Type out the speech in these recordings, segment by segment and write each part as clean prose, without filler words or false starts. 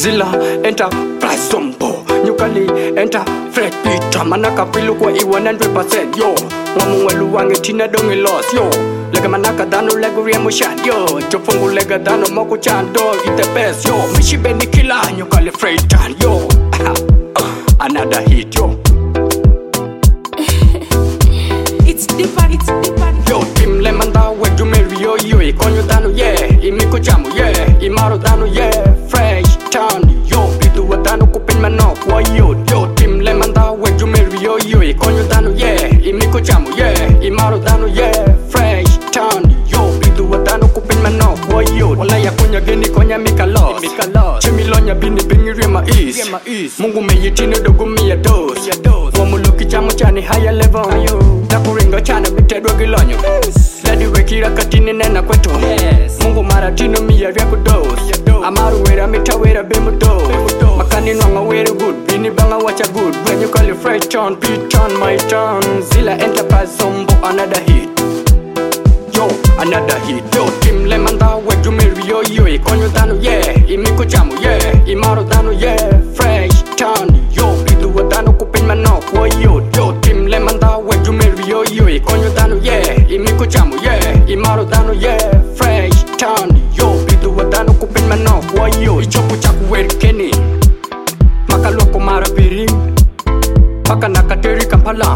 Zilla enter Plasombo Nyukali enter Fred Peter Manaka pilu kwa 100% yo Ngomungwelu wange tina dongi lost yo Lega manaka dano lego ria mushan yo Chofungu lega dano moku chando ite best yo Mishibe ni kila nyukali Freightan yo Another hit yo It's deeper Yo Tim Lemon da weju meri yo yo Ikonyo dano yeah Imiko chamu yeah Imaro dano yeah Fresh town yo Bidu wa dano kupin manok wa yo Yo Tim Lemon da weju meri yo yo Ikonyo dano yeah Imiko chamu yeah Imaro dano yeah Fresh town yo Bidu wa dano kupin manok wa yo Wala ya kunya geni konya mika lost Chimilonya bini bingi rima east Mungu meyitino dogu miya dose Wamuluki chamu chani higher level Nakuringa chana bitedwa gilonyo Ladi wekira katini nena kwetu Mungu maratino miya vya kudos Amaru wera mita wera bimu dos Makani nwanga wera good Bini banga wacha good When you call it fresh turn, P-turn, my turn Zilla Enterprise Zombo another hit Yo, another hit Yo, Tim Lemon da weju meri yo yo Ikonyo dano yeah, imiko chamu yeah Imaro dano yeah, fresh turn Yo, bidu wa dano kupin manok wa yo Yo, Tim Lemon da weju meri yo yo Ikonyo dano yeah, imiko chamu yeah Imaro dano yeah, fresh turn Yo, bidu wa dano kupin manok wa yo Ichoku chaku weri keni Makaloko marapiri Paka nakateri Kampala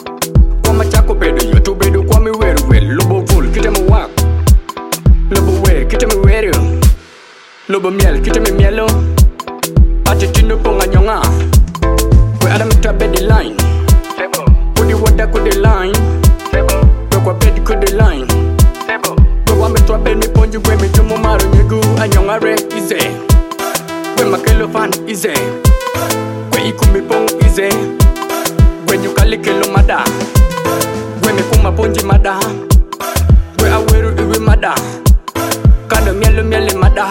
Kwa chako bedo yoto bedo kwa miweru Lobo vul kita mwak Lobo we kita miweru Lobo miel kita mielo Ate tino ponga nyonga Kwe ada mita bedi line Kudi wada kudi line Kwe kwa bedi kudi line Kwe wame twa bedi ponji Kwe mitumu maru nyegu anyonga re ize Kwe makelo fan ize Kwe ikumi pong ize Kwe nyukali kelo mada Kwe mikuma ponji mada Kwe aweru iwe mada Kano miele mada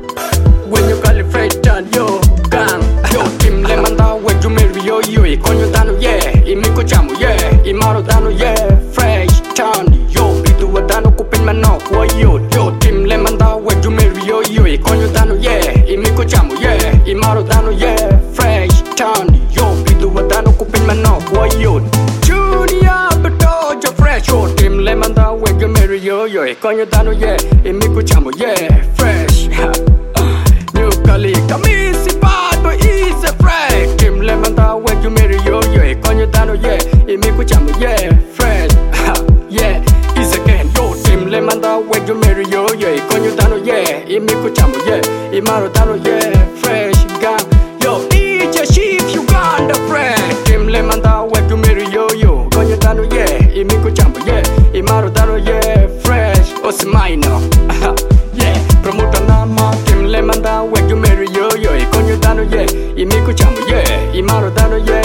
Kwe nyukali Freightan yo gang Yo Tim Lemon da weju meri yo yo Ikonyo dano yeah Imiko chamu yeah Imaro dano yeah Fresh town yo Bidu wa dano kupin manok wa yo Yo Tim Lemon da weju meri yo yo Ikonyo dano yeah Imiko chamu yeah Imaro dano yeah Fresh town yo Bidu wa dano kupin manok wa yo Junior Betoja fresh Yo Tim Lemon da weju meri yo yo Ikonyo dano yeah Imiko chamu yeah Fresh Nyukali kamisi bad boy is a fresh Tim Lemon da weju meri yo yo Ikonyo dano yeah Imiko chamu yeah Fresh yeah is again Yo Tim Lemon da weju meri yo yo Ikonyo dano yeah Imiko chamu yeah Imaro dano yeah Fresh gang Yo DJ Chief Uganda fresh Tim Lemon da weju meri yo yo Ikonyo dano yeah Imiko chamu yeah Imaro dano yeah Fresh Osimaino yeah Promoter nama Tim Lemon da weju meri yo yo Ikonyo dano yeah Imiko chamu yeah Imaro dano yeah